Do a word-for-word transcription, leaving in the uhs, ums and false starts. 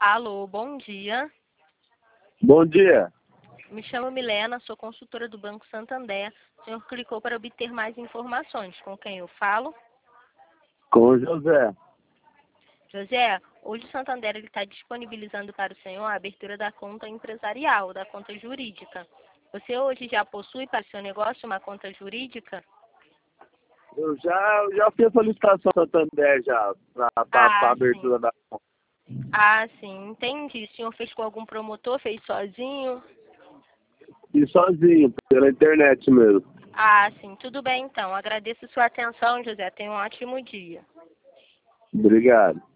Alô, bom dia. Bom dia. Me chamo Milena, sou consultora do Banco Santander. O senhor clicou para obter mais informações. Com quem eu falo? Com o José. José, hoje o Santander está disponibilizando para o senhor a abertura da conta empresarial, da conta jurídica. Você hoje já possui para o seu negócio uma conta jurídica? Eu já, eu já fiz a solicitação do Santander já, para Ah, a abertura sim. da conta. Ah, sim, entendi. O senhor fez com algum promotor, fez sozinho? E sozinho, pela internet mesmo. Ah, sim, tudo bem então. Agradeço sua atenção, José. Tenha um ótimo dia. Obrigado.